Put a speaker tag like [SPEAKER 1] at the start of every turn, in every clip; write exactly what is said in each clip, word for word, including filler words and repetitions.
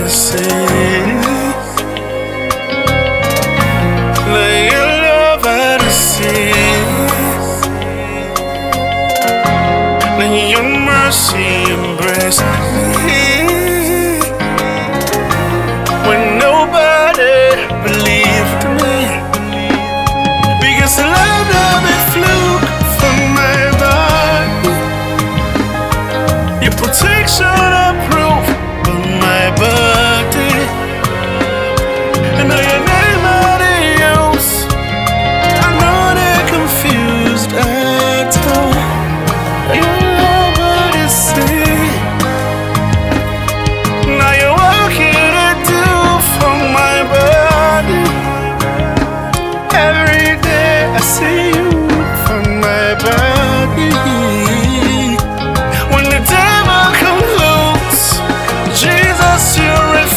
[SPEAKER 1] the sea. Lay your love at the sea. Let your mercy embrace me. When nobody believed me, because the love of it flew from my body. Your protection approved of my body. And now your name out of use. I'm not confused at all. Your love at the sea. Now you're walking to do for my body. Every day I see you from my body. When the devil comes loose, Jesus, you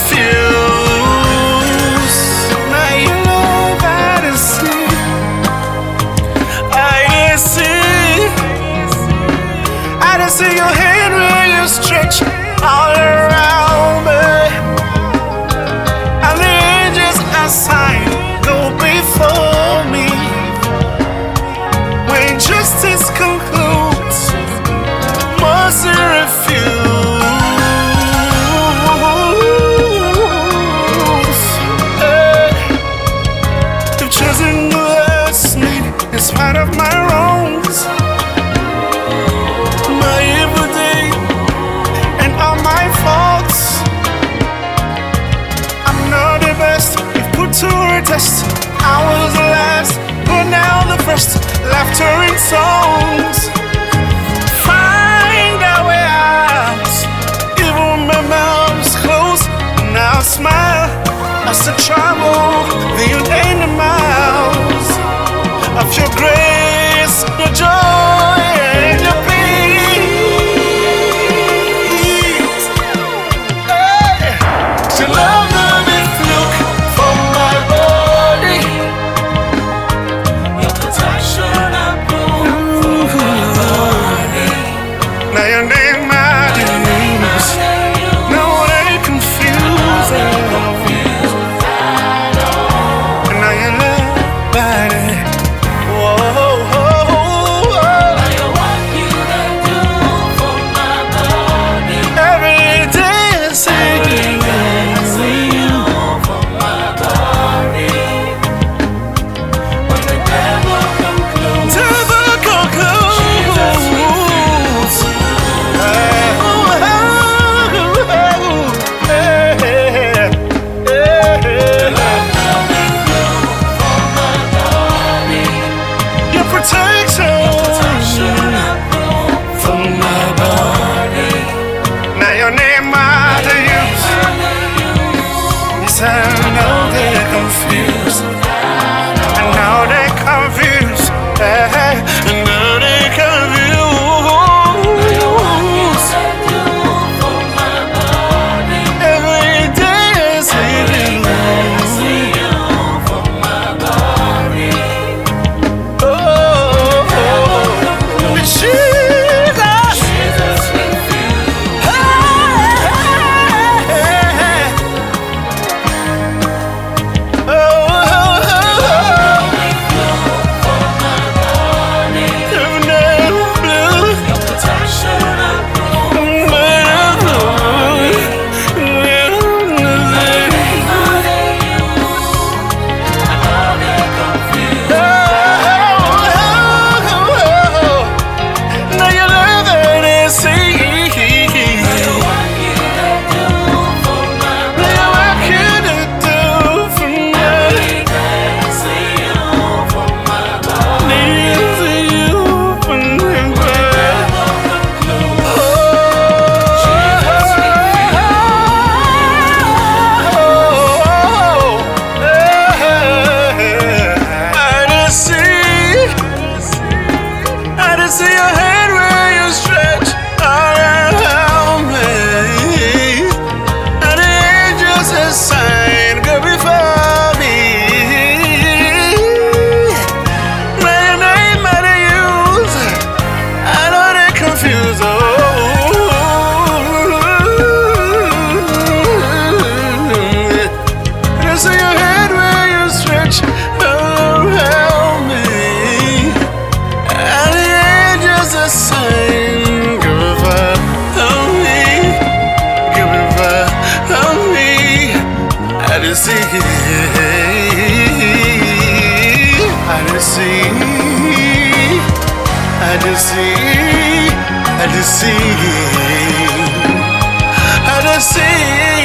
[SPEAKER 1] refuse. Now you love at the sea. I see, I see your hand where you stretch all around me, and the angels assigned go before me. When justice concludes, mercy refuse. Hey, you've chosen to bless me in spite of my wrongs, my evil day, and all my faults. I'm not the best, you've put to a test. I was the last, but now the first. Laughter in songs, find our way out. Even when my mouth's closed, now I smile. As the trouble, the end of miles of your grace, your joy, and your peace. Hey, to love them if look for my body. I just see, I just see, I just see.